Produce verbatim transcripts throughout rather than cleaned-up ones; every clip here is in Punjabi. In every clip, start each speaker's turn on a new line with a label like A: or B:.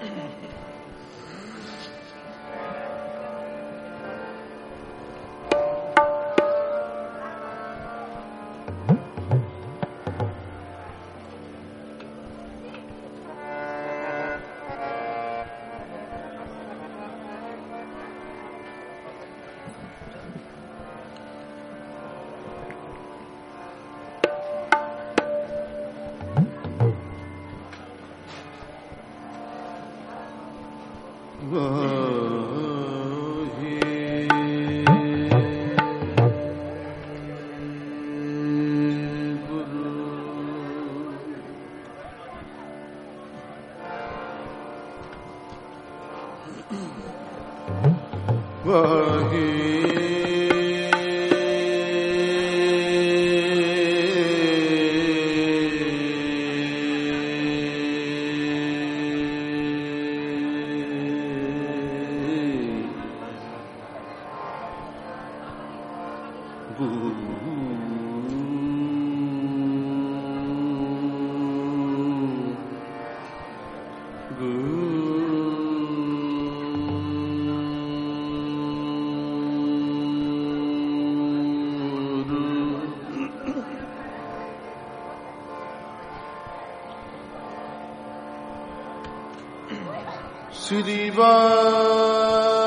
A: Sri Vaheguru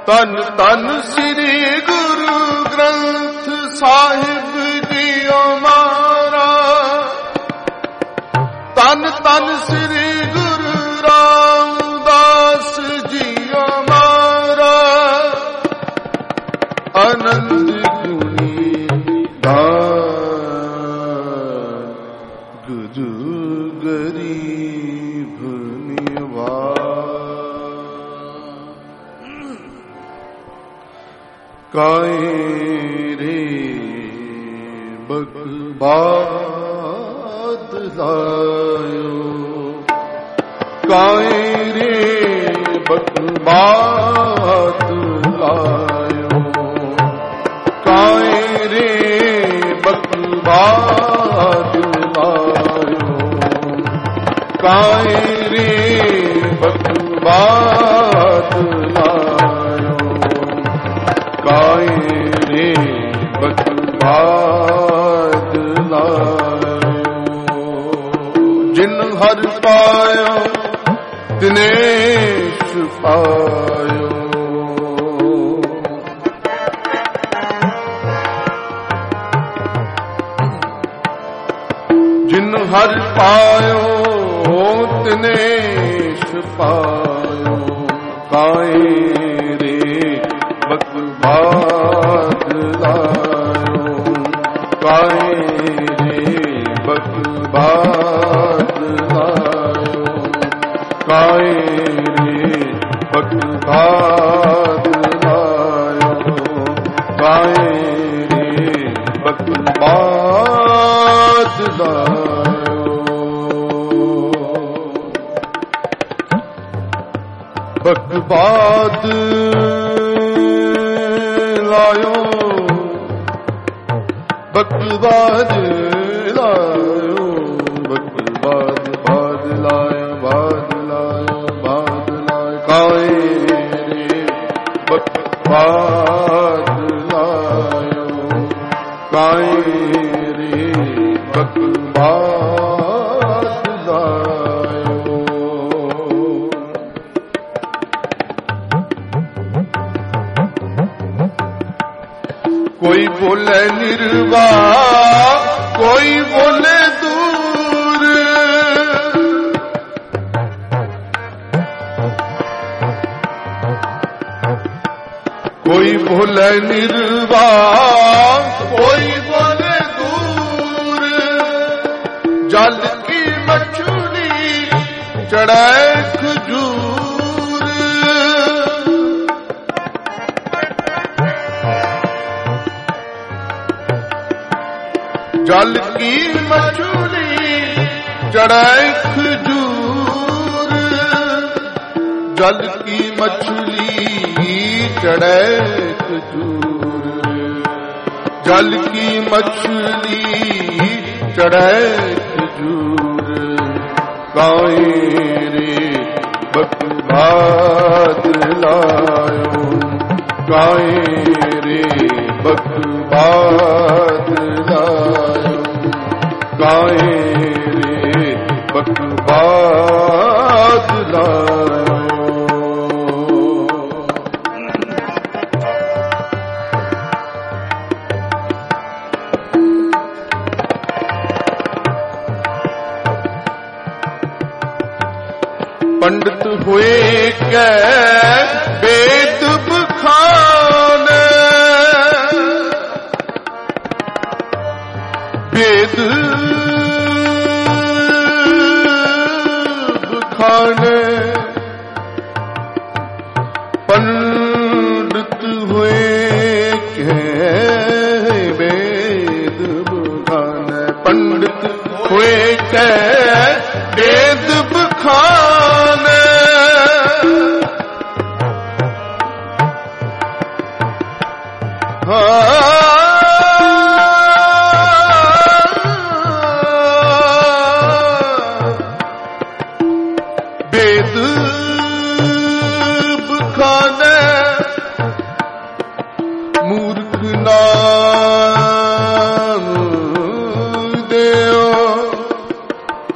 A: ਤਨ ਤਨ ਸ੍ਰੀ ਗੁਰੂ ਗ੍ਰੰਥ ਸਾਹਿਬ ਜੀਓ ਮਾਰਾ, ਤਨ ਤਨ ਸ੍ਰੀ ਗੁਰੂ ਰਾਮਦਾਸ ਜੀਓ ਮਾਰਾ, ਆਨੰਦ ਗੁਣੀ ਦਾਨ ਗੁਰੂ ਗਰੀਬ ਨਿਵਾਜ। ਕਾਏ ਰੇ ਬਗਬਾਦ ਲਾਇਓ, ਕਾਏ ਰੇ ਬਗਬਾਦ ਲਾਇਓ, ਕਾਏ ਰੇ ਬਗਬਾਦ ਲਾਇਓ, ਕਾਏ ਰੇ ਬਗਬਾਦ ਲਾਇਓ, ਕਾਏ ਰੇ ਬਗਬਾਦ ਲਾਇਓ। ਜਿਨ ਹਰਿ ਪਾਇਆ ਤਿਨੇ ਪਾਇਓ, ਜਿਨ ਹਰਿ ਪਾਇਓ ਤਿਨੇ ਪਾਇਓ, ਕਾਏ ਰੇ ਬਗਬਾਦ ਲਾਇਓ, ਕਾਏ ਰੇ ਬਗਬਾਦ ਲਾਇਓ, ਕਾਏ ਰੇ ਬਗਬਾਦ ਲਾਇਓ, ਕਾਏ ਰੇ ਬਗਬਾਦ ਲਾਇਓ। ਬਗਬਾਦ ਲਾਇਓ, ਬਗਬਾਦ ਲਾਇਓ, ਬਗਬਾਦ ਬਾਦ ਲਾਇਓ, ਬਾਦ ਲਾਇਓ, ਬਾਦ ਲਾਇਓ, ਕਾਏ ਰੇ ਬਗਬਾਦ ਲਾਇਓ, ਕਾਏ ਰੇ ਬਗਬਾਦ ਲਾਇਓ। ਕੋਈ ਬੋਲੇ ਨਿਰਵਾਹ, ਕੋਈ ਬੋਲੇ ਦੂਰ, ਕੋਈ ਬੋਲੇ ਨਿਰਵਾਹ, ਕੋਈ ਬੋਲੇ ਦੂਰ, ਜਲ ਕੀ ਮਛਲੀ ਚੜਾਏ ਖਜੂਰ, ਜਲ ਕੀ ਮਛਲੀ ਚੜਾਏ ਖਜੂਰ, ਜਲ ਕੀ ਮਛਲੀ ਚੜਾਏ ਖਜੂਰ, ਜਲ ਕੀ ਮਛਲੀ ਚੜਾਏ ਖਜੂਰ, ਕਾਏ ਰੇ ਬਗਬਾਦ ਲਾਇਓ, ਕਾਏ ਰੇ ਬਗਬਾਦ ਲਾਇਓ, ਕਾਏ ਰੇ ਬਗਬਾਦ ਲਾਇਓ। ਪੰਡਤ ਹੋਏ ਕੈ ਵੇਦ ਬਖਾਨੇ, ਵੇਦ ਬਖਾਨੇ, ਪੰਡਤ ਹੋਏ ਕੈ ਵੇਦ ਬਖਾਨੇ, ਪੰਡਤ ਹੋਏ ਕੈ ਵੇਦ ਬਖਾਨੇ, ਵੇਦ ਬਖਾਨੇ, ਮੂਰਖ ਨਾਮ ਦਿਓ,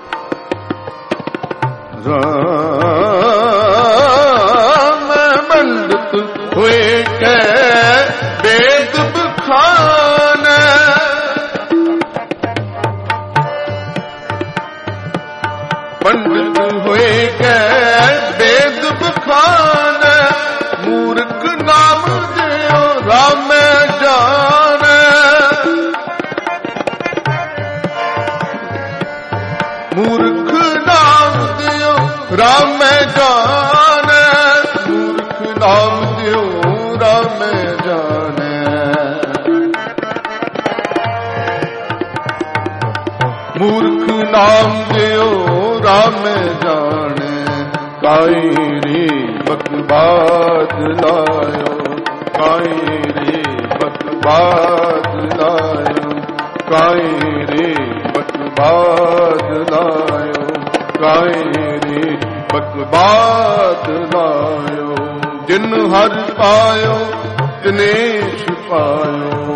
A: ਜਾਣੈ, ਮੂਰਖ ਨਾਮ ਦਿਓ ਰਾਮ ਜਾਣੈ। ਮੂਰਖ ਨਾਮ ਦਿਓ ਰਾਮ ਜਾਣੈ, ਕਾਈ ਰੇ ਬਕਵਾਦ ਲਾਇਓ, ਕਾਈ ਰੇ ਬਕਵਾਦ ਲਾਇਓ, ਕਾਈ ਰੇ ਬਕਵਾਦ ਲਾਇਓ, ਕਾਈ ਰੇ ਬਕਵਾਦ ਲਾਇਓ। ਜਿਨ ਹਰਿ ਪਾਇਓ ਤਿਨੇ ਛੁਪਾਇਓ,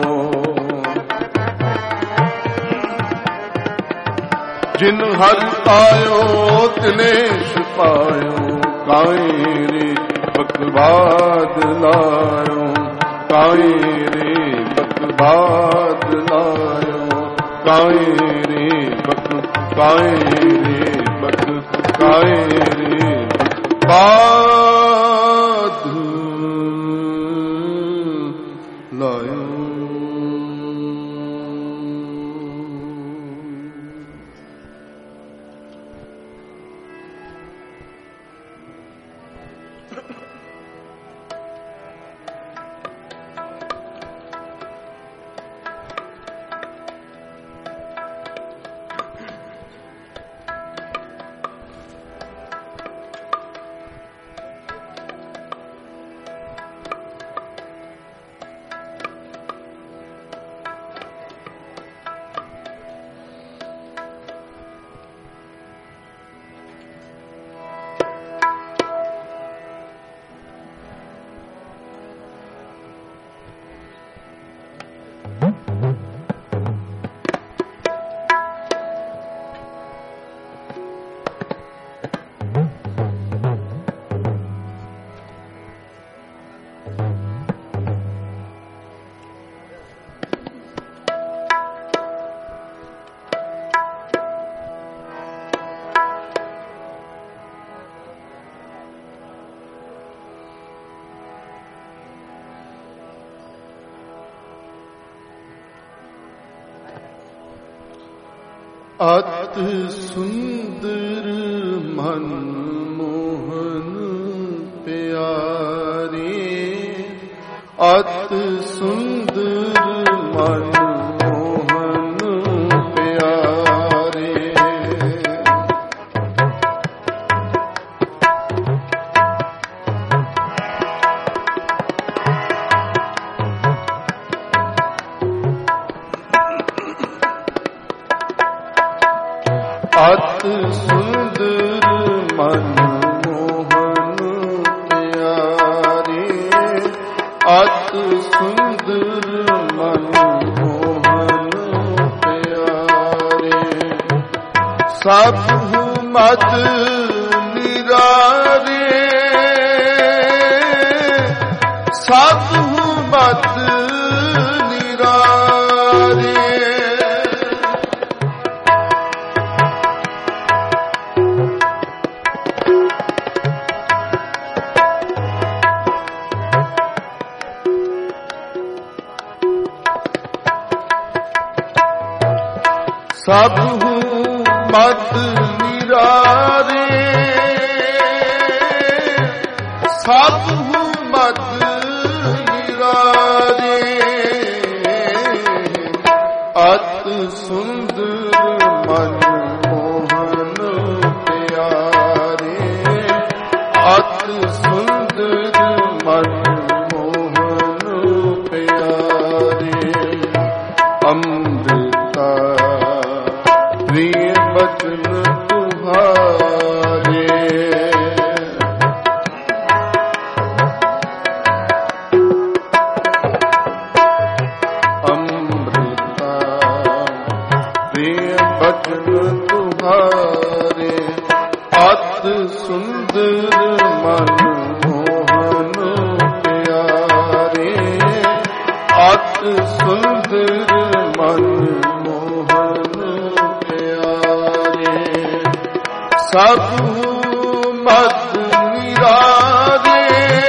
A: ਜਿਨ ਹਰਿ ਪਾਇਓ ਤਿਨੇ ਛੁਪਾਇਓ, ਕਾਈ ਰੇ ਬਕਵਾਦ ਲਾਇਓ, ਕਾਈ ਰੇ ਬਕਵਾਦ ਲਾਇਓ, ਕਾਈ ਰੇ ਬਕ ਕਾਈ ਰੇ ਬਕ ਕਾਈ ਰੇ ਬਕਵਾਦ ਲਾਇਓ। ਅਤ ਸੁੰਦਰ ਮਨ ਮੋਹਨ ਪਿਆਰੇ, ਅਤ ਸੁੰਦਰ ਮਨ ਮੋਹਨ ਪਿਆਰੇ। ਅਤ ਸੁੰਦਰ ਮਨ ਮੋਹਨ ਪਿਆਰੇ, ਅਤ ਸੁੰਦਰ ਮਨ ਮੋਹਨ ਪਿਆਰੇ। ਸਭ ਮਦ ਨਿਰਾਰੇ, ਸਭ ਮਦ ਨਿਰਾਰੇ। ਸਭ ਮਤ ਨਿਰਾਰੇ, ਸਭ ਮਤ ਨਿਰਾਰੇ। ਅਤ ਸੁੰਦਰ ਮਨ ਮੋਹਨ ਪਿਆਰੇ, ਅਤ ਸੁੰਦਰ ਮਨ ਮੋਹਨ ਪਿਆਰੇ। ਅੰਮ੍ਰਿਤਾ ਪ੍ਰਿਯ ਬਚਨ ਤੁਹਾਰੇ, ਅੰਮ੍ਰਿਤਾ ਪ੍ਰਿਯ ਬਚਨ ਤੁਹਾਰੇ। ਅਤ ਸੁੰਦਰ ਮਨ ਮੋਹਨ ਪਿਆਰੇ, ਅਤ ਸੁੰਦਰ ਮਨ ਮੋਹਨ ਪਿਆਰੇ। ਸਭ ਮਤ ਨਿਰਾਰੇ,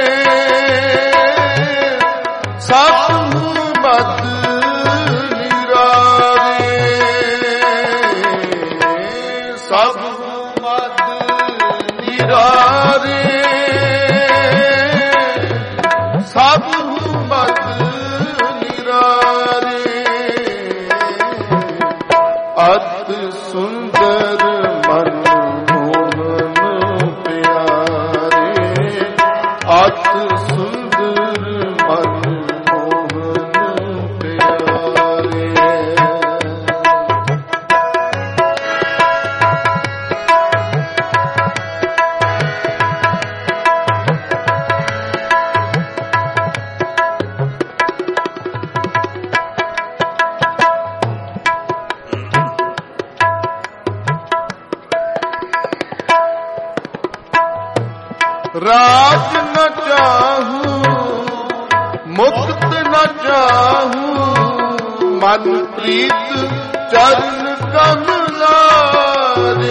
A: ਸਭ ਮਤ ਨਿਰਾਰੇ। ਸਭ ਮਤ ਨਿਰਾਰੇ, ਰਾਜ ਨ ਚਾਹੂੰ ਮੁਕਤ ਨ ਚਾਹੂੰ ਮਨ ਪ੍ਰੀਤ ਚਰਨ ਕਮਲਾਰੇ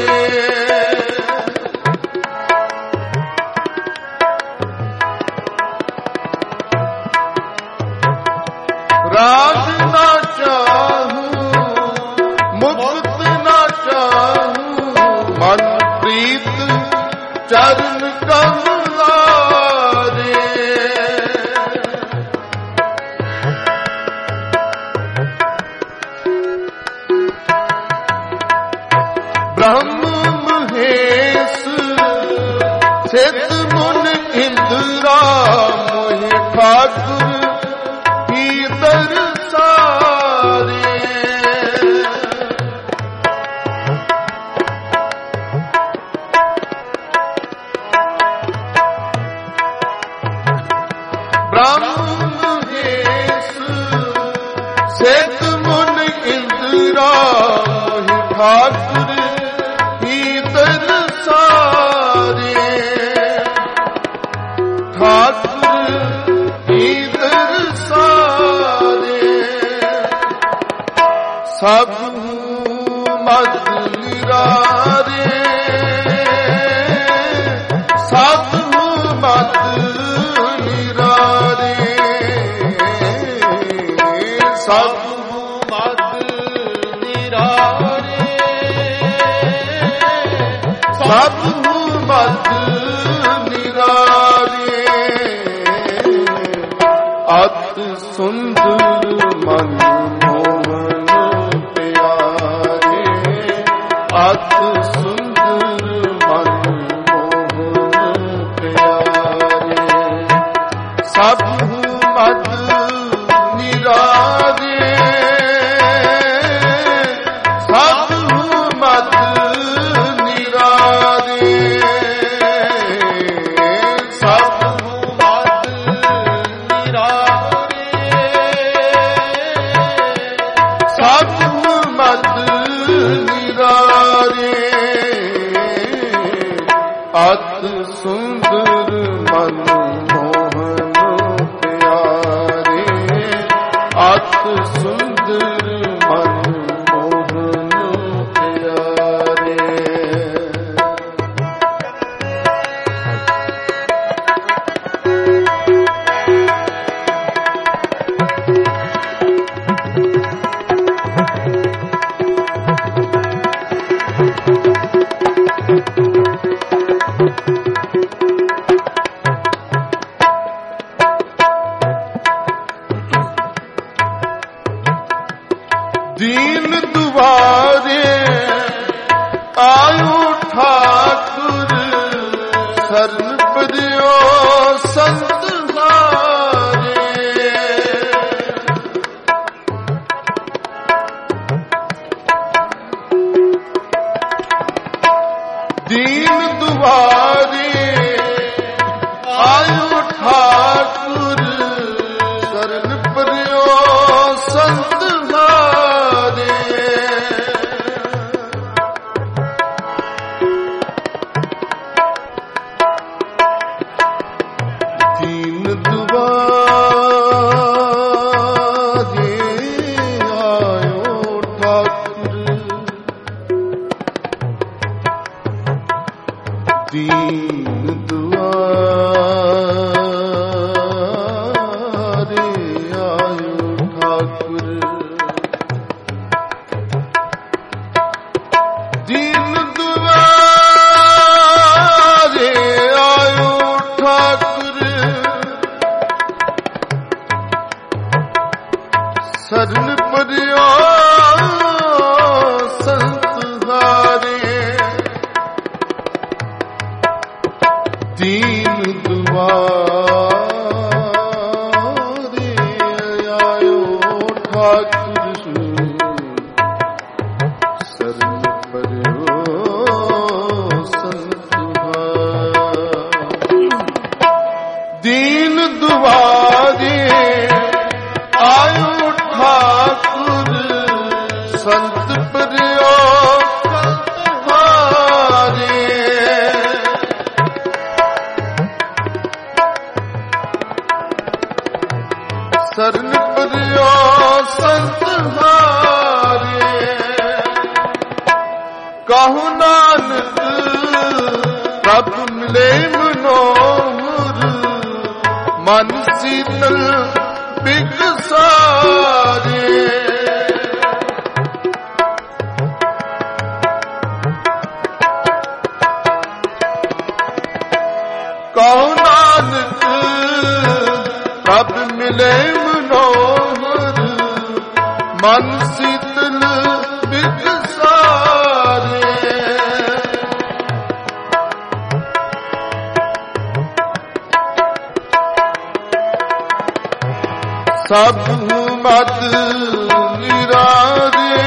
A: ਰਾਜ ਨ ਚਾਹੂੰ ਮੁਕਤ ਨ ਚਾਹੂੰ ਮਨ ਪ੍ਰੀਤ ਚਰਨ ਕਮਲਾਰੇ ਬ੍ਰਹਮ ਮਹੇਸ਼ ਸਿੱਧ ਮੁਨ ਇੰਦਰਾ ਮੋਹਿ ਠਾਕੁਰ ਹੀ ਦਰਸਾਰੇ ਬ੍ਰਹਮ ਮਹੇਸ਼ ਸਿੱਧ ਮੁਨ ਇੰਦਰਾ ਮੋਹਿ ਠਾਕੁਰ ਹੀ ਦਰਸਾਰੇ ਠਾਕੁਰ ਹੀ ਦਰਸਾਰੇ ਸਭ ਮਦ ਨਿਰਾਰੇ ਸਭ ਮਦ ਨਿਰਾਰੇ ਸਭ ਮਦ ਨਿਰਾਰੇ ਸਭ ਮਦ ਨਿਰਾਰੇ ਅਤ ਸੁੰਦਰ ਮਨ ਮੋਹਨ ਪਿਆਰੇ ਅਤ ਸੁੰਦਰ ਮਨ ਮੋਹਨ ਪਿਆਰੇ ਸਭ ਮਦ ਨਿਰਾਰੇ ਸਭ ਮਦ ਨਿਰਾਰੇ ਸਭ ਮਦ ਨਿਰਾਰੇ ਸਭ ਮਦ ਨਿਰਾਰੇ ਅਤ ਸੁੰਦਰ ਮਨ ਮੋਹਨ ਪਿਆਰੇ ਅਤ ਸੁੰਦਰ ਮਨ ਮੋਹਨ ਪਿਆਰੇ ਦੀਨ ਦੁਆਰੇ ਆਇਓ ਠਾਕੁਰ ਸਰਨ ਪਰਿਓ ਸੰਤ ਹਾਰੇ ਦੀਨ ਦੁਆਰੇ ਆਇਓ ਠਾਕੁਰ ਸਰਨ ਪਰਿਓ ਸੰਤ ਦੀਨ ਦੁਆਰੇ ਆਇਓ ਠਾਕੁਰ ਦੀਨ ਦੁਆਰੇ ਆਇਓ ਠਾਕੁਰ ਦੀਨ ਦੁਆਰੇ ਆਇਓ ਠਾਕੁਰ ਸਰਨ ਪਰਿਓ ਸੰਤ ਹਾਰੇ ਦੀਨ ਦੁਆਰੇ ਆਇਓ ਠਾਕੁਰ ਸਰਨ ਪਰਿਓ ਸੰਤ ਹਾਰੇ ਦੀਨ ਦੁਆਰੇ ਆਇਓ ਠਾਕੁਰ ਸੰਤ ਪਰਿਓ ਸੰਤ ਹਾਰੇ ਸਰਨ ਪਰਿਓ ਸੰਤ ਹਾਰੇ ਕਹੂ ਨਾਨਕ ਪ੍ਰਭ ਮਿਲੇ ਮਨੋਹਰ ਮਨ ਸੀਤਲ ਬਿਗਸਾਰੇ ਕਹੂ ਨਾਨਕ ਪ੍ਰਭ ਮਿਲੇ ਮਨੋਹਰ ਮਨ ਸੀਤਲ ਬਿਗਸਾਰੇ ਸਭ ਮਦ ਨਿਰਾਰੇ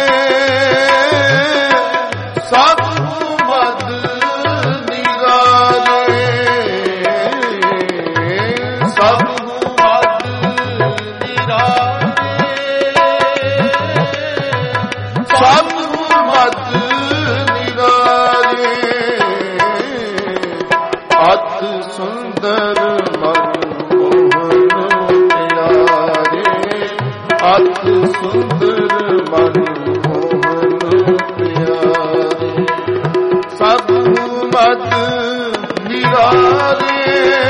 A: ਸਭ ਮਦ ਨਿਰਾਰੇ ਸਭ ਮਦ ਨਿਰਾਰੇ ਸਭ ਮਦ ਨਿਰਾਰੇ ਅਤ ਸੁੰਦਰ ਅਤ ਸੁੰਦਰ ਮਨ ਮੋਹਨ ਪਿਆਰੇ ਸਭ ਮਦ ਨਿਰਾਰੇ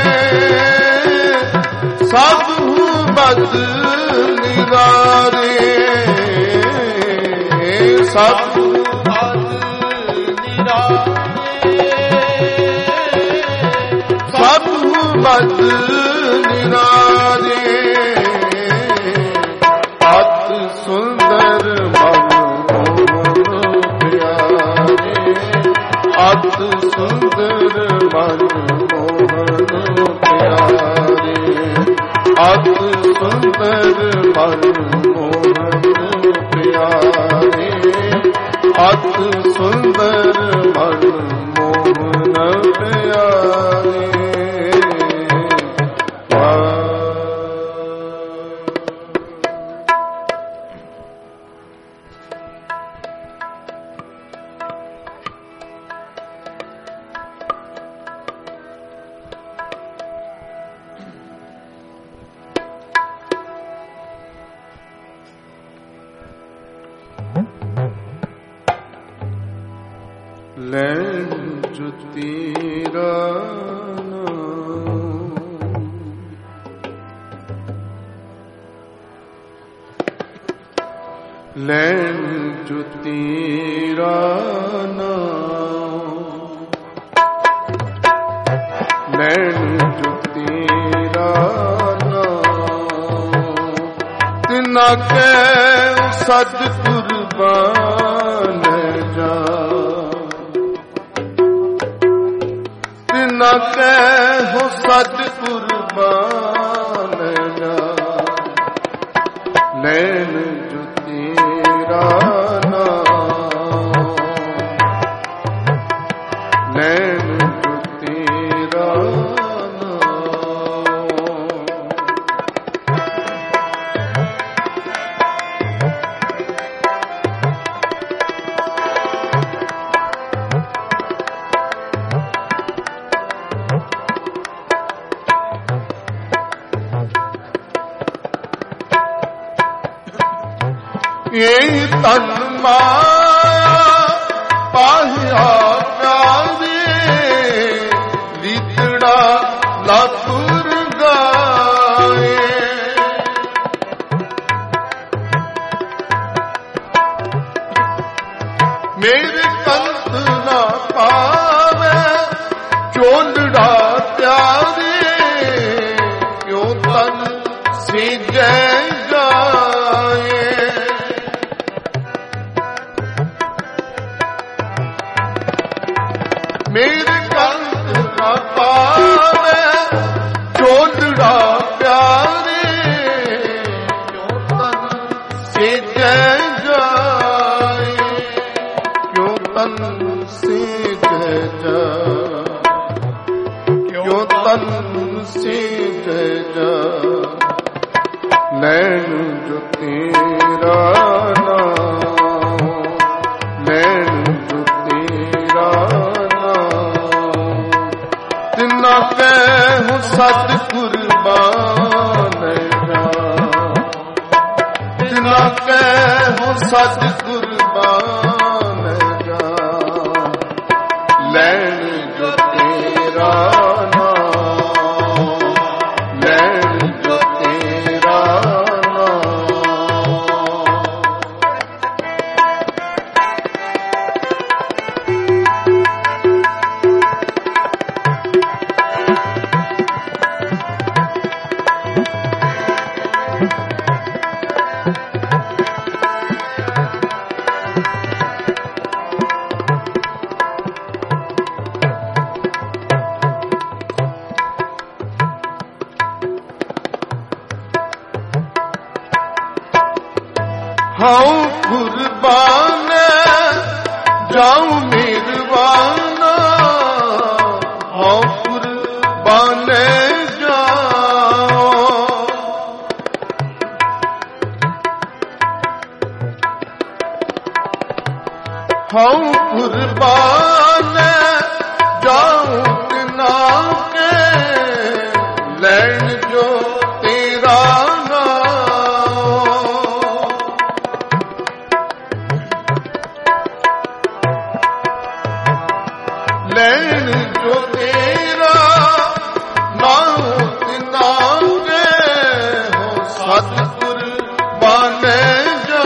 A: ਸਭ ਮਦ ਨਿਰਾਰੇ ਸਭ ਮਦ ਨਿਰਾਰੇ ਸਭ ਮਦ ਨਿਰਾਰੇ ਅਤ ਸੁੰਦਰ ਮਨ ਮੋਹਨ ਪਿਆਰੇ ਅਤ ਸੁੰਦਰ ਮਨ ਮੋਹਨ ਪਿਆਰੇ ਅਤ ਸੁੰਦਰ ਮਨ ਮੋਹਨ ਪਿਆਰੇ ਅਤ ਸੁੰਦਰ ਮਨ ਮੋਹਨ ਪਿਆਰੇ ਲੈਣ ਜੁਤੀ ਰਾਨਾ ਲੈਣ ਜੁਤੀ ਰਾਨਾ ਲੈਣ ਜੁਤੀ ਰਾਨਾ ਤਿਨਾ ਕੈ ਸਤ ਕੁਰਬਾਨ ਜਾ ਤਿਨਾ ਕੈ ਹੋ ਸਤ ਕੁਰਬਾਨ ਜਾ ਲੈਣ ਜੁਤੀ ਰਾਨਾ ਲੈਣ ਜੁਤੀ ਰਾਨਾ ਇਹ ਤਨ ਮਾਇਆ ਪਾਹਿਆ ਪਿਆਰੇ ਲੀਤੜਾ ਲਾਤੁਰ ਗਾਏ ਮੇਰੇ ਕੰਤ ਨਾ ਪਾਵੇ ਚੋਲੜਾ ਪਿਆਰੇ ਕਿਉਂ ਤਨ ਸਿਜੈ ਗਾਏ ਮੇਰੇ ਕੰਤ ਨਾ ਪਾਵੇ ਚੋਲੜਾ ਪਿਆਰੇ ਕਿਉਂ ਤਨ ਸਿਜੈ ਜਾਏ ਕਿਉਂ ਤਨ ਸਿਜੈ ਜਾਏ ਕਿਉਂ ਤਨ ਸਿਜੈ ਜਾਏ ਲੈਣ ਜੋ ਤੇਰਾ ਨਾਮ ਲੈਣ ਜੋ ਤੇਰਾ ਤਿਨਾ ਕੈ ਹੂੰ ਸਤ ਕੁਰਬਾਨ ਜਾ ਸਤ ਕੁਰਬਾਨ ਜਾ ਲੈਣ ਜੋ ਤੇਰਾ ਨਾਮ, ਲੈਣ ਜੋ ਤੇਰਾ ਹਉ ਕੁਰਬਾਨ ਜਾਉ ਮਿਹਰਬਾਨਾ, ਹਉ ਕੁਰਬਾਨ ਜਾਉ, ਹਉ ਕੁਰਬਾਨ ਜਾਉ ਤਿਨਾ ਕੇ ਲੈਣ ਜੋ ਤੇਰਾ ਲੈਣ ਜੋ ਤੇਰਾ ਨਾਮ ਤਿਨਾ ਕੇ ਹੋ ਸਤ ਕੁਰਬਾਨ ਜਾ,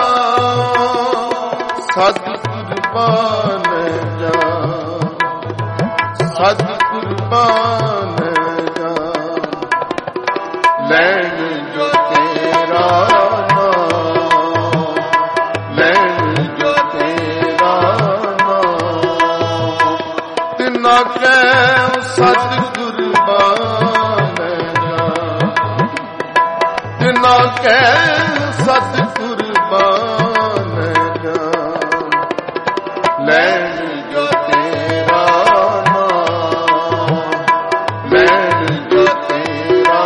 A: ਸਤ ਕੁਰਬਾਨ ਜਾ, ਸਤ ਕੁਰਬਾਨ ਜਾ ਲੈਣ ਜੋ ਤੇਰਾ ਨਾਮ, ਲੈਣ ਜੋ ਤੇਰਾ ਤਿਨਾ ਕੈ ਸਤ ਕੁਰਬਾਨ ਜਾ, ਤਿਨਾ ਕੈ ਸਤ ਕੁਰਬਾਨ ਜਾ ਲੈਣ ਜੋ ਤੇਰਾ ਨਾਮ, ਲੈਣ ਜੋ ਤੇਰਾ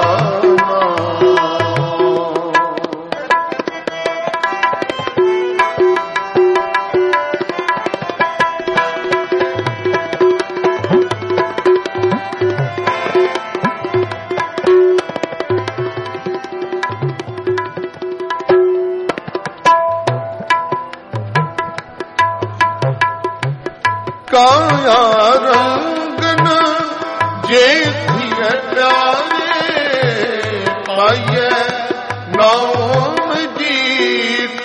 A: ਕਾਇਆ ਰੰਗਨ ਜੇ ਧੀਏ ਪਿਆਰੇ, ਪਾਈਏ ਨਾਮ ਜੀਤ,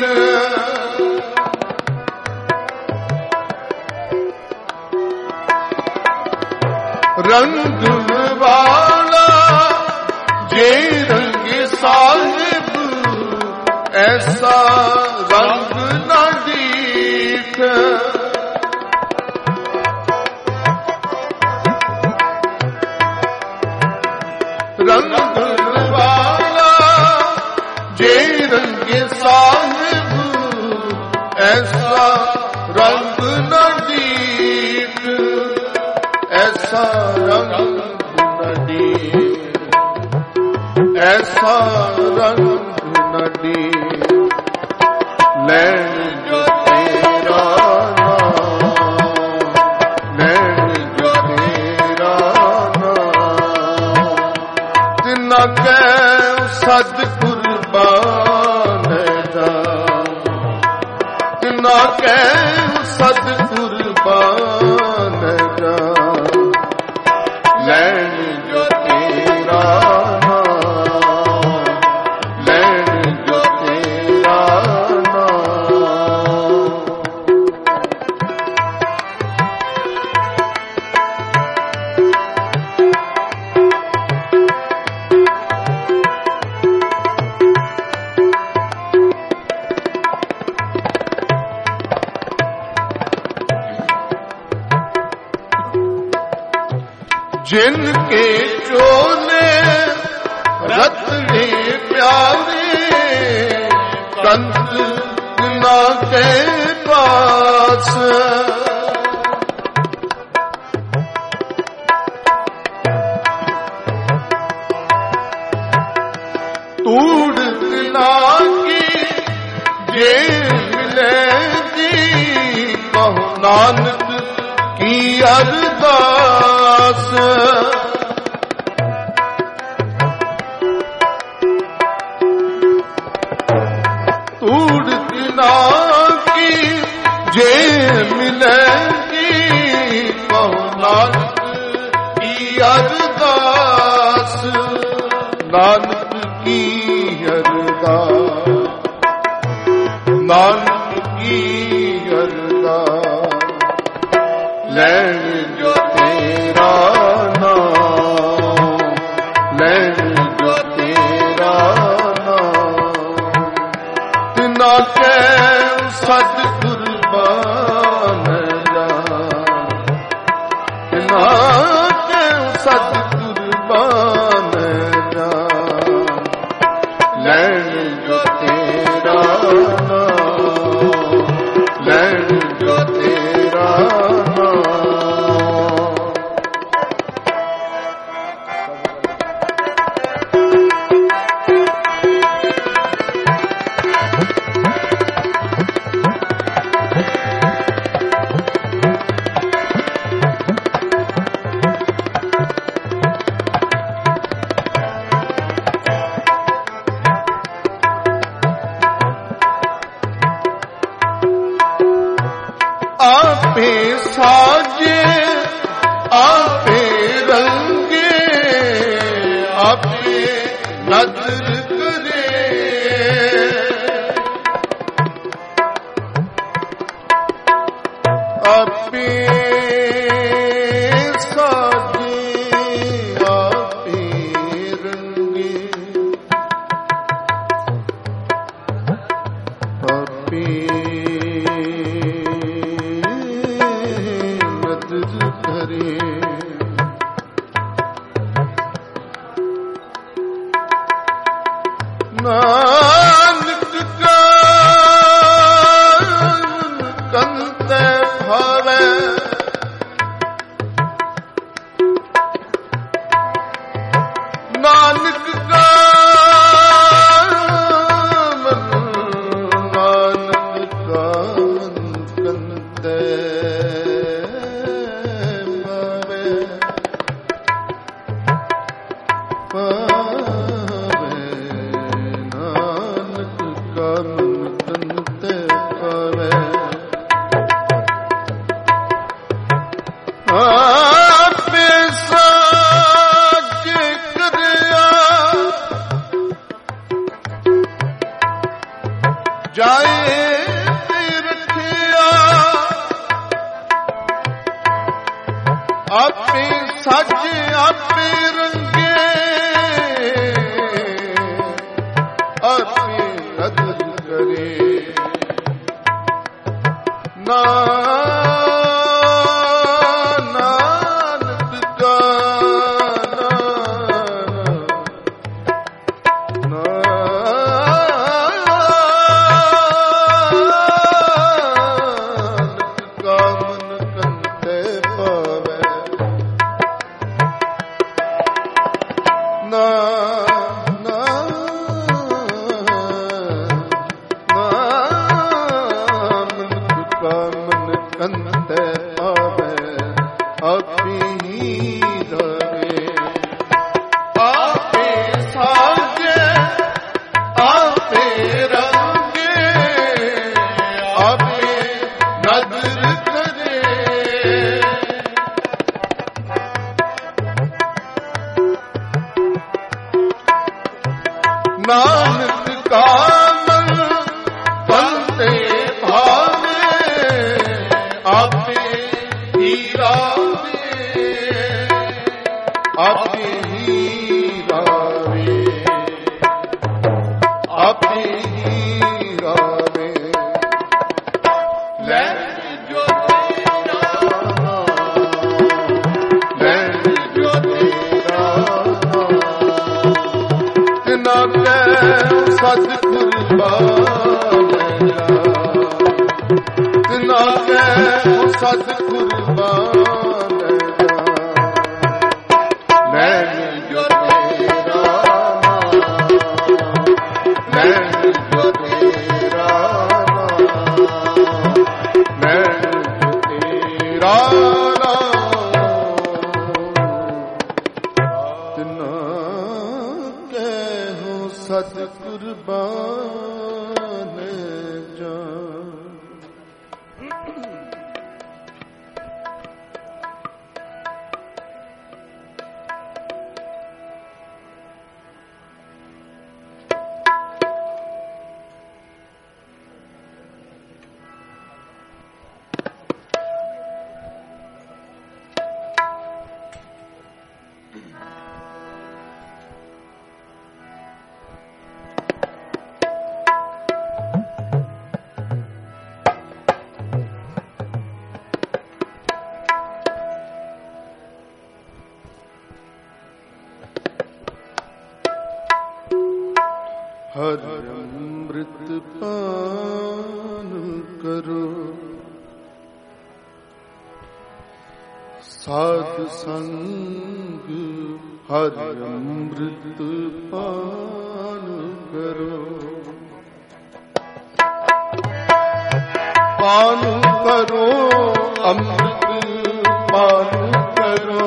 A: ਰੰਗ ਵਾਲਾ ਜੇ ਰੰਗ ਸਾਹਿਬ, ਐਸਾ ਰੰਗ ਨਾ ਦੀਠ, ਰੰਗ ਵਾਲਾ ਜੇ ਰੰਗ ਸਾਹਿਬ, ਐਸਾ ਰੰਗ ਨਾ ਦੀਠ, ਐਸਾ ਰੰਗ ਨਾ ਦੀਠ, ਐਸਾ ਰੰਗ ਨਾ ਦੀਠ ਲੈਣ ਜੋ ਤੇਰਾ ਨਾਮ, ਲੈਣ ਜੋ ਤੇਰਾ ਨਾਮ ਤਿਨਾ ਕੈ ਸਤ ਕੁਰਬਾਨ ਜਾ, ਤਿਨਾ ਕੈ ਸਤ ਕੁਰਬਾਨ ਜਾ ਲੈਣ ਜੋ ਤੇਰਾ ਨਾਮ, ਲੈਣ ਜੋ ਤੇਰਾ ਨਾਮ जिन के चोले रत्ने प्यारे कंत ना के पास तूड़ ना की जे मिले जी कहो नानक की अरदास तूड़ ना ਮਿਲੇਗੀ ਕਹੋ ਨਾਨਕ ਕੀ ਅਰਦਾਸ ਨਾਨਕ ਕੀ ਅਰਦਾਸ ਨਾਨਕ ਕੀ ਅਰਦਾਸ ਲੈਣ ਜੋ ਤੇਰਾ ਨਾਮ ਲੈਣ ਜੋ ਤੇਰਾ ਨਾਮ ਤਿਨਾ ਕੈ ਸਤ ਕੁਰਬਾਨ ਜਾਨ ਤਿਨਾ ਕੈ ਸਤ ਕੁਰਬਾਨ ਜਾਨ ਲੈਣ ਜੋ ਤੇਰਾ ਨਾਮ ਲੈਣ ਜੋ ਤੇਰਾ आपे साजे आपे रंगे आपे नजर करे आपे साजे आपे रंगे आपे ਨਾਨਕ ਕਾ ਕੰਤੇ ਭਾਵੇ ਨਾਨਕ ਕਾ ਨਾਨਕ ਕਾ ਕੰਤੇ ਜਾਏ ਤੇ ਰੱਖਿਆ ਆਪੇ ਸੱਜ ਆਪੇ ਰੰਗੇ ਆਪੇ ਨਦਰ ਕਰੇ ਨਾ ਨਾਨਕ ਕਾ ਮਨ ਬੰਦੇ ਭਾਵੇ ਆਪੇ ਹੀ ਰਾਵੇ ਆਪੇ ਹੀ ਰਾਵੇ ਆਪੇ ਹੀ ਰਾਵੇ ਲੈ ਜੋ ਤੇਰਾ ਲੈ ਜੋ ਤੇਰਾ ਤਿਨਾ ਸਤ ਕੁਰਬਾਨ ਤਿਨਾ ਕੈ ਸਤ ਕੁਰਬਾਨ ਲੈਣ ਜੋ ਤੇਰਾ ਲੈਣ ਜੋ ਤੇਰਾ ਲੈਣ ਜੋ ਤੇਰਾ ਤਿਨਾ ਕੈ ਸਤ ਕੁਰਬਾਨ ਜਾਨ ਹਰਿ ਅੰਮ੍ਰਿਤ ਪਾਨ ਕਰੋ। ਸਾਧ ਸੰਗ ਹਰਿ ਅੰਮ੍ਰਿਤ ਪਾਨ ਕਰੋ। ਪਾਨ ਕਰੋ ਅੰਮ੍ਰਿਤ ਪਾਨ ਕਰੋ।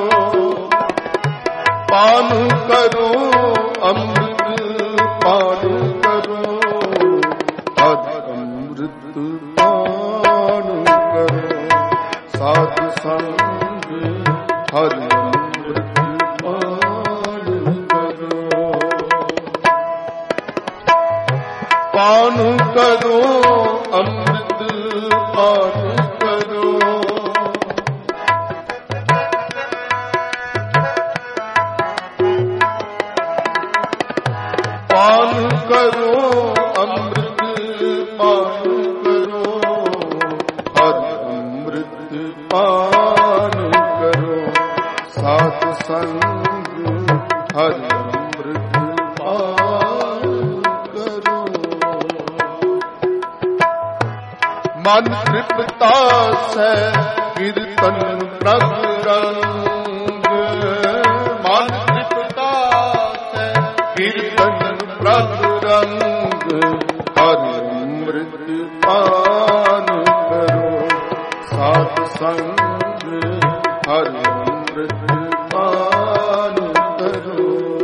A: ਪਾਨ ਕਰੋ ਅੰਮ੍ਰਿਤ ਪਾਨ ਕਰੋ। ਹਰਿ ਅੰਮ੍ਰਿਤ ਪਾਨ ਕਰੋ। ਸਾਧ ਸੰਗ ਹਰਿ ਅੰਮ੍ਰਿਤ ਪਾਨ ਕਰੋ। ਪਾਨ ਕਰੋ ਅੰਮ੍ਰਿਤ ਪਾਨ ਕਰੋ। ਪਾਨ ਕਰੋ ਅੰਮ੍ਰਿਤ ਪਾਨ ਕਰੋ। ਹਰਿ ਅੰਮ੍ਰਿਤ ਪਾਨ ਕਰੋ। ਸਾਧ ਸੰਗ ਹਰਿ ਅੰਮ੍ਰਿਤ ਪਾਨ ਕਰੋ। ਮਨ ਤ੍ਰਿਪਤਾ ਸੈ ਕੀਰਤਨ ਪ੍ਰਭ ਰੰਗ। ਮਨ ਤ੍ਰਿਪਤਾ ਸੈ ਕੀਰਤਨ ਪ੍ਰਭ ਰੰਗ। ਹਰਿ ਅੰਮ੍ਰਿਤ ਪਾਨ ਕਰੋ। ਸਾਧ ਸੰਗ ਹਰਿ ਅੰਮ੍ਰਿਤ ਪਾਨ ਕਰੋ।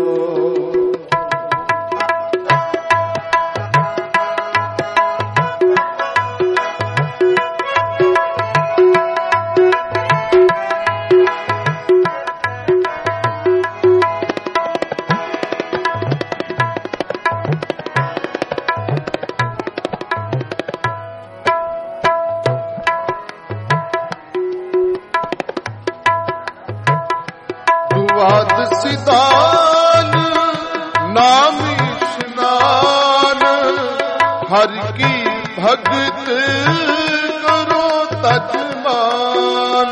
A: ਸਿਦਾਨ ਨਾਮ ਇਸ਼ਨਾਨ। ਹਰਿ ਕੀ ਭਗਤ ਕਰੋ ਤਜ ਮਾਨ।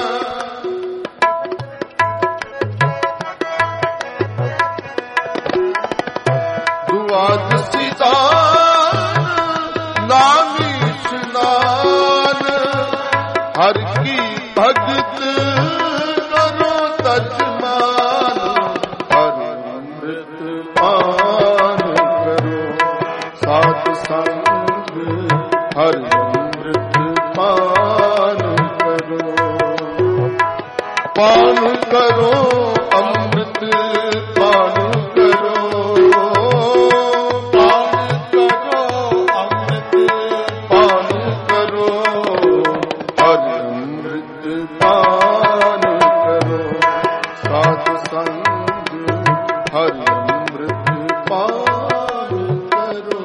A: ਦੁਆਦ ਸਿਦਾਨ ਨਾਮ ਇਸ਼ਨਾਨ। ਹਰਿ ਕੀ ਭਗਤ ਕਰੋ ਤਜ ਮਾਨ। ਹਰਿ ਅੰਮ੍ਰਿਤ ਪਾਨ ਕਰੋ। ਸਾਧ ਸੰਗ ਹਰਿ ਅੰਮ੍ਰਿਤ ਪਾਨ ਕਰੋ। ਪਾਨ ਕਰੋ ਅੰਮ੍ਰਿਤ ਪਾਨ ਕਰੋ। ਪਾਨ ਕਰੋ ਅੰਮ੍ਰਿਤ ਪਾਨ ਕਰੋ। ਹਰਿ ਅੰਮ੍ਰਿਤ ਪਾਨ ਕਰੋ। ਸਾਧ ਸੰਗ ਹਰਿ ਅੰਮ੍ਰਿਤ ਪਾਨ ਕਰੋ।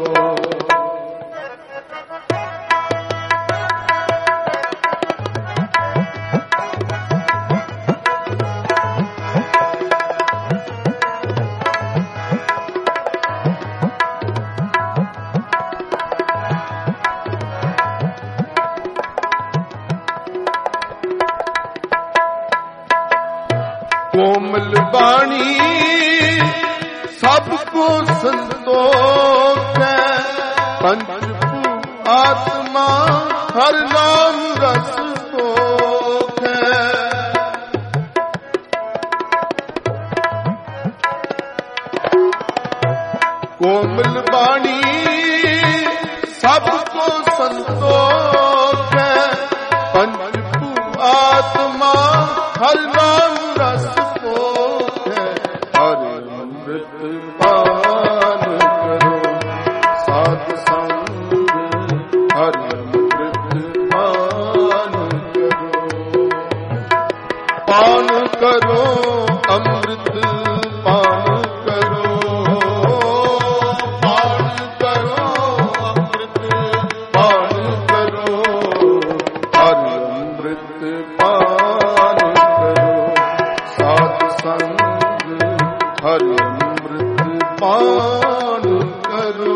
A: ਕੋਮਲ ਬਾਣੀ ਸਭ ਕੋ ਸੰਤੋਖ ਹੈ। ਪੰਚ ਭੂ ਆਤਮਾ ਹਰ ਨਾਮ ਰਸ ਭੋਖ ਹੈ। ਕੋਮਲ ਬਾਣੀ ਸਭ ਕੋ ਸੰਤੋਖ ਹੈ। ਪੰਚ ਭੂ ਆਤਮਾ ਹਰ ਨਾਮ ਰਸ ਭੋਖ ਹੈ। ਹਰਿ ਅੰਮ੍ਰਿਤ ਪਾਨ ਕਰੋ। ਸਾਧ ਸੰਗ ਹਰਿ ਅੰਮ੍ਰਿਤ ਪਾਨ ਕਰੋ। ਪਾਨ ਕਰੋ ਅੰਮ੍ਰਿਤ ਪਾਨ ਕਰੋ। ਪਾਨ ਕਰੋ ਅੰਮ੍ਰਿਤ ਪਾਨ ਕਰੋ। ਹਰਿ ਅੰਮ੍ਰਿਤ ਪਾਨ ਕਰੋ। ਸਾਧ ਸੰਗ ਹਰਿ ਅੰਮ੍ਰਿਤ ਪਾਨ ਕਰੋ।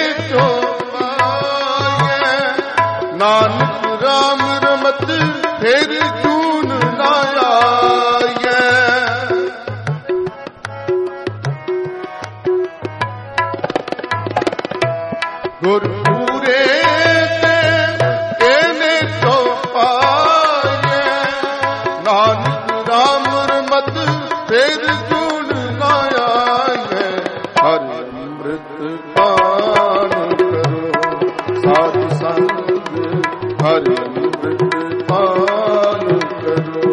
A: चो पाए, नानक राम रमत फिर चून न आए। गुरपुरे ते एने तो पाए, नानक राम रमत फिर चून न आए। हर अमृत पान करो साध संग, हर अमृत पान करो।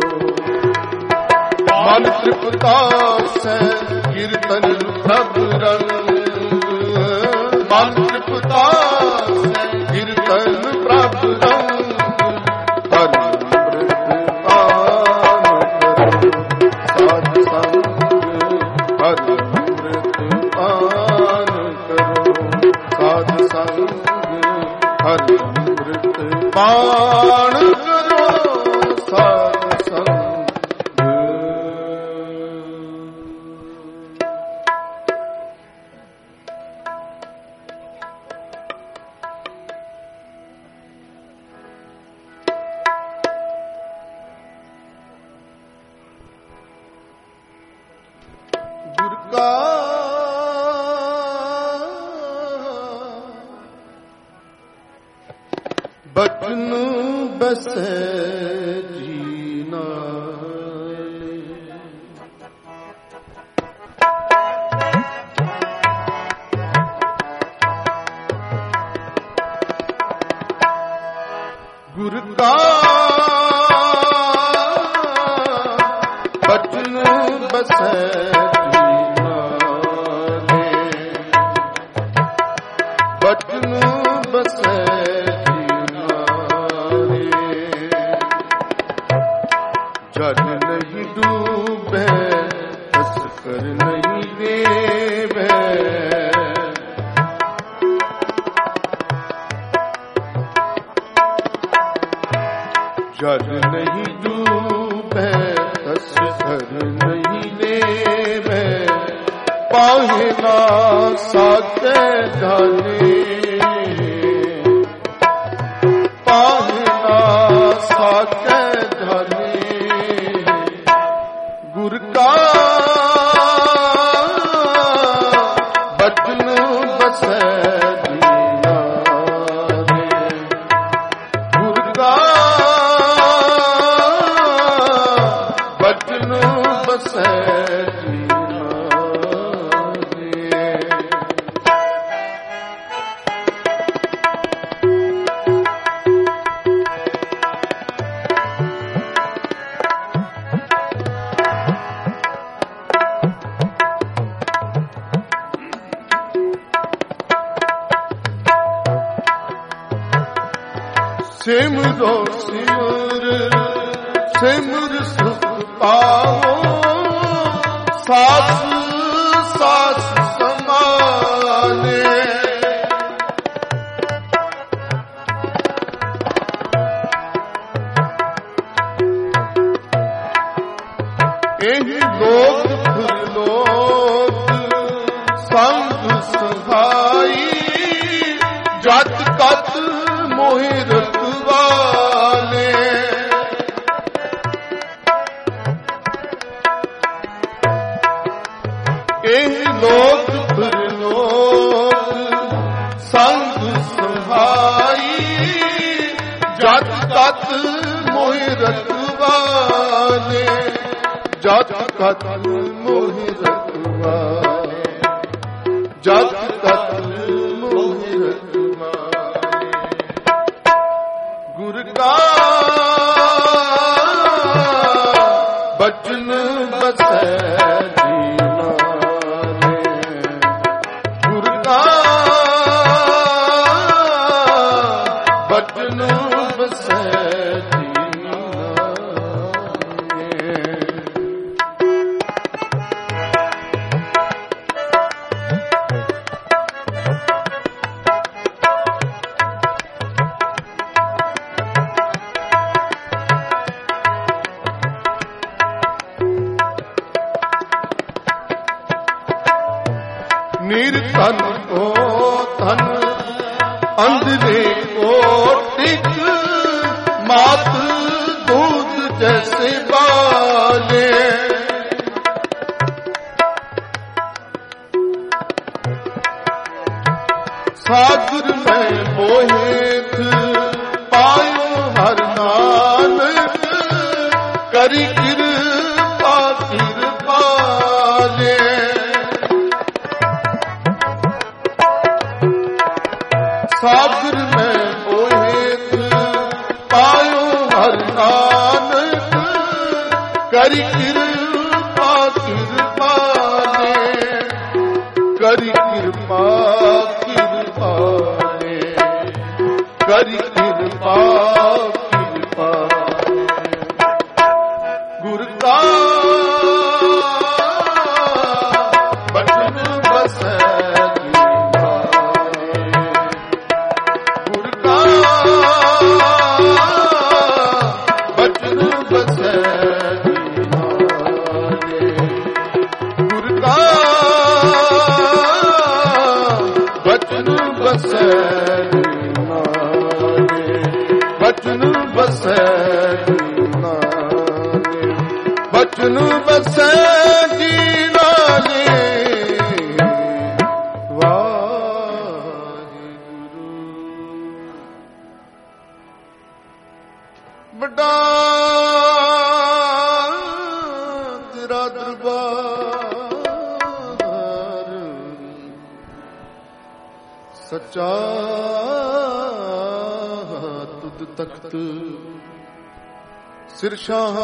A: मन तृप्ता से कीर्तन सब रंग, मन तृप्ता से कीर्तन प्रभ रंग। हर अमृत पान करो साध संग, हर अमृत पान करो साध संग, हर अमृत पान करो साध संग। गुर का बचन बसे जी नाले, गुर का बचन बसे बचन बसे जल नहीं डूबे हंस कर नहीं देवे, जल नहीं डूबे हंस कर नहीं देवे। पाहे ना साके जाने, पाहे ना साके जाने। गुर का बचन बसे दीना रे, गुर का बचन बसे दीना रे। सिमरो सिमर सिमर सुख पाओ, सास सास समाने। एहि लोक फिर लोक संग सहाई, जत कत मोहि रखवाले। एहि लोक फिर लोक संग सहाई, जत कत मोहि रखवाले। जत कत मोहि रखवाले, जत कत मोहि रखवाले। गुर का बचन बसे दीना रे, गुर का बचन बसे दीना रे। अंधरे कोटिक मात दूध जैसे बाले। सागर में मोहित पायो हर नानक, करी कृपा कृपाले। सागर में मोहित पायो हर नानक, करी कृपा कृपाले। करी कृपा कृपाले, करी कृपा कृपाले। गुर का बचन बसै दीवाने, गुर का बचन बसै दीवाने, गुर का बचन बसै दीवाने, बचन बसै दीवाने, बचन बसै दीवाने। वाहिगुरु बड़ा तेरा दरबार, सच्चा तुद तख्त, सिरशाह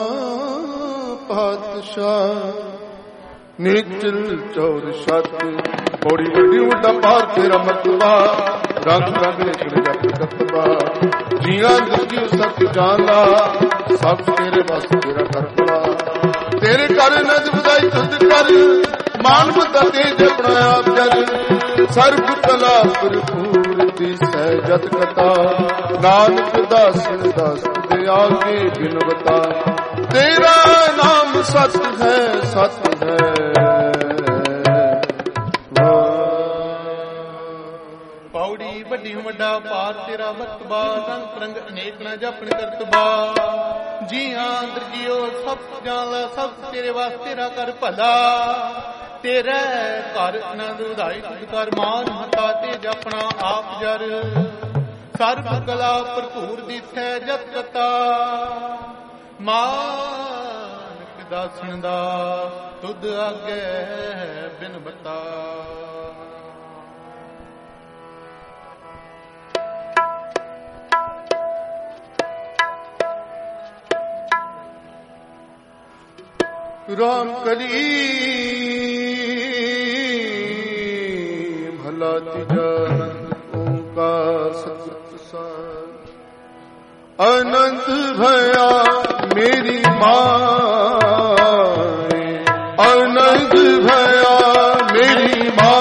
A: पातशाह, नीचल चौर छत। बड़ी बड़ी उड़ा पार तेरा मरतबा, रंग रंग निकल जप दतबा। जिया दुखी सत जाना, सब तेरे बस तेरा करबा। तेरे कर नज बधाई तुद कर, मान बता तेज अपना आप जग। सर्व कला भरपूर दिसै जत कथा, नानक दासन दास दे आगे बिन बता। तेरा नाम सत है सत है।
B: पौड़ी वड्डी वड्डा पार तेरा बतबा, रंग रंग अनेक न जपन करतबा। जी हाँ दर्जियो सब जाला, सब तेरे वास्ते तेरा कर भला। तेरे घर आनंद उदाई तुझ कर, मान हता ते जपना आप जर। सर्व कला भरपूर दिसै जत कथा, मानक दासन दा तुद आगे बिन बता।
A: राम कली भला तिजा ओंकार सतसत सार। अनंत भया मेरी माए, अनंत भया मेरी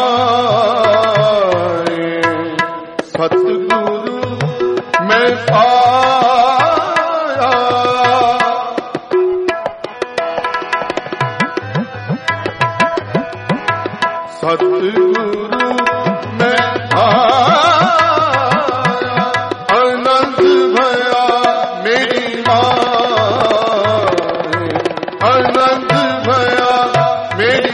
A: माए। सतगुरु मैं पाया, सतगुरु मैं आया। अनंत भया मेरी माए, अनंत भया मेरी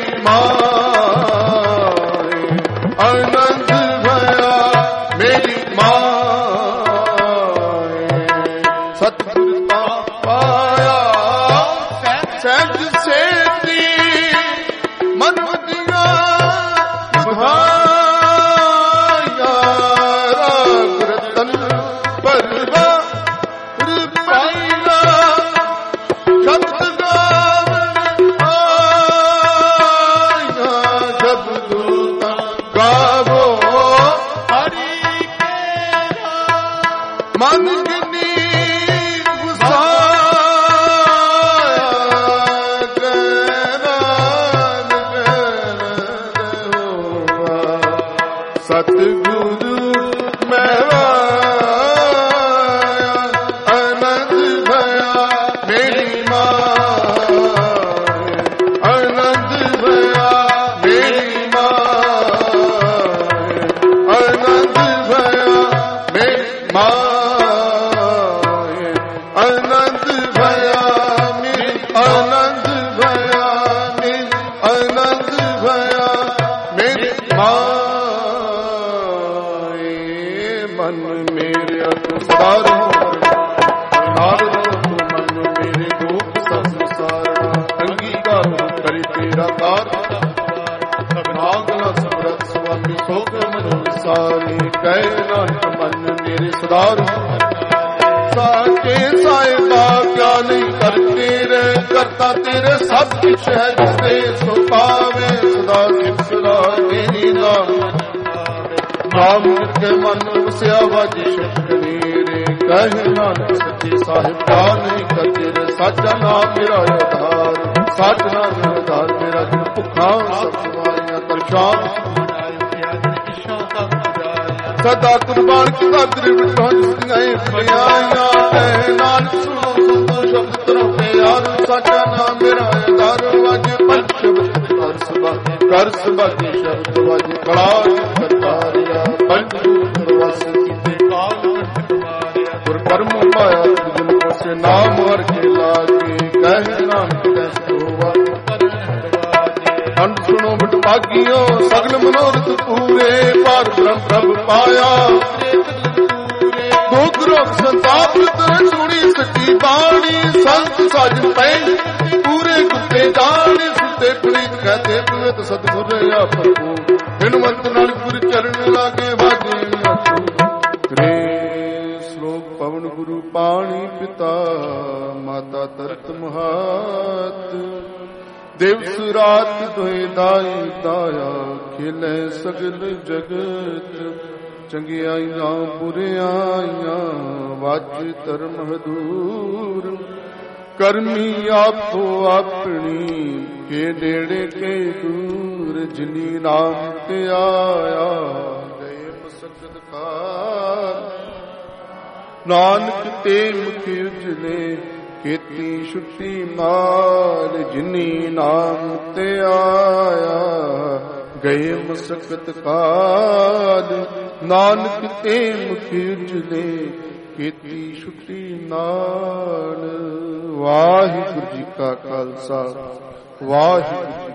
A: माए। अनंत भया मेरी माए। सतगुरु पाया सहज से मन दिया भाया। राग रतन परवा पाइला, शब्द गावन आया। जब दूता गावो हरि केरा, मन गिनी सतगुरु मैं वाया। अनंत भया मेरी माए, अनंत भया मेरी माए। अनंत भया ਮਨ ਮੇਰੇ ਅਤ ਸਦਾ ਰਹੋ ਨਾਰਦ ਤੂੰ ਮਨ ਮੇਰੇ ਦੁਖ ਸਭ ਸੰਸਾਰ ਅੰਗੀਕਾਰ ਕਰੀ ਤੇਰਾ ਕਾਰ ਨਾਗਲਾ ਸੁਰਤ ਸੁਆਮੀ ਸੋਗ ਮਨੋ ਵਿਸਾਰੀ ਕਹਿ ਨਾਨਕ ਮਨ ਮੇਰੇ ਸਦਾ ਰਹੋ ਸਾਚੇ ਸਾਹਿਬਾ ਕਿਆ ਨਹੀਂ ਕਰਤੇ ਰੇ ਕਰਤਾ ਤੇਰੇ ਸਭ ਕੁਛ ਹੈ ਜਿਤੇ ਸੋ ਪਾਵੇ ਸਦਾ ਸਿਫਤਰਾ ਤੇਰੀ ਨਾਮ ਨਾਮ ਕੇ ਮਨ ਵਸਿਆ ਵਾਜੀ ਸ਼ਕਤੀ ਰੇ ਕਹਿ ਨਾਨਕ ਸੱਚੇ ਸਾਹਿਬ ਕਿਆ ਨਹੀਂ ਕਰਤੇ ਰੇ ਸਾਚਾ ਨਾਮ ਮੇਰਾ ਆਧਾਰ ਸਾਚ ਨਾਮ ਮੇਰਾ ਆਧਾਰ ਮੇਰਾ ਜਿਨ ਭੁੱਖਾ ਸਭ ਸਵਾਰੀਆਂ ਪਰੇਸ਼ਾਨ ਸਦਾ ਕੁਰਬਾਨ ਕੀਤਾ ਤੇਰੇ ਵਿਟਾਂ ਜਿਸਦੀਆਂ ਫੜਿਆਈਆਂ ਐ ਨਾਨਕ ਸੁਣੋ ਸੰਤੋ ਸ਼ਬਦ ਤਰੋ ਪਿਆਰ ਸਾਚਾ ਨਾਮ ਮੇਰਾ ਆਧਾਰ ਵਾਜ ਪੰਜ ਸ਼ਬਦ ਕਰ ਸਭਾ ਕਰ ਸਭਾ ਦੇ ਸ਼ਬਦ ਵਾਜ ਕਲਾ ਕਰਤਾਰਿਆ ਪੰਜ ਦਰਵਾਸੇ ਕੀਤੇ ਕਾਲ ਕਟਵਾਰਿਆ ਗੁਰ ਕਰਮ ਪਾਇਆ ਜਿਨ ਕੋਸੇ ਨਾਮ ਹਰ ਕੇ ਲਾਗੇ ਕਹਿ ਨਾਨਕ ਕੈ ਹੋਵਾ ਅੰਤ ਸੁਣੋ ਬਟ ਭਾਗੀਓ ਸਗਲ ਮਨੋਰਥ ਪੂਰੇ ਪਰ ਬ੍ਰਹਮ ਪ੍ਰਭ ਪਾਇਆ ਦੁਖ ਰੋਗ ਸੰਤਾਪ ਤਰ ਸੁਣੀ ਸੱਚੀ ਬਾਣੀ ਸੰਤ ਸਾਜਨ ਪੈ ਪੂਰੇ ਗੁੱਤੇ ਜਾਣੇ ਸੁਤੇ ਪ੍ਰੀਤ ਕਹਤੇ ਪਵਿੱਤ ਸਤਿਗੁਰ ਆ ਪ੍ਰਭੂ ਬਿਨਵੰਤ ਨਾਲ ਗੁਰ ਚਰਨ ਲਾਗੇ ਵਾਜੇ ਅਤੂ ਰੇ ਸ਼ਲੋਕ ਪਵਨ ਗੁਰੂ ਪਾਣੀ ਪਿਤਾ ਮਾਤਾ ਤਰਤ ਮਹਾਤ ਦਿਵਸ ਰਾਤ ਦੋਇ ਦਾਈ ਦਾਇਆ ਖੇਲੇ ਸਗਲ ਜਗਤ ਚੰਗਿਆਈਆਂ ਬੁਰਿਆਈਆਂ ਵਾਜ ਧਰਮ ਹਦੂਰ ਕਰਮੀ ਆਪੋ ਆਪਣੀ ਕੇ ਨੇੜੇ ਕੇ ਦੂਰ ਜਿਨੀ ਨਾਮ ਤੇ ਆਇਆ ਗਏ ਮਸਕਤ ਕਾਲ ਨਾਨਕ ਤੇ ਮੁਖ ਉਜਲੇ ਕੀਤੀ ਛੁੱਟੀ ਮਾਲ ਜਿਨੀ ਨਾਮ ਤੇ ਆਇਆ ਗਏ ਮਸਕਤ ਕਾਲ ਨਾਨਕ ਤੇ ਮੁਖ ਉਜਲੇ ਕੀਤੀ ਛੁੱਟੀ ਨਾਲ। ਵਾਹਿਗੁਰੂ ਜੀ ਕਾ ਖਾਲਸਾ ਵਾਹਿਗੁਰੂ ਜੀ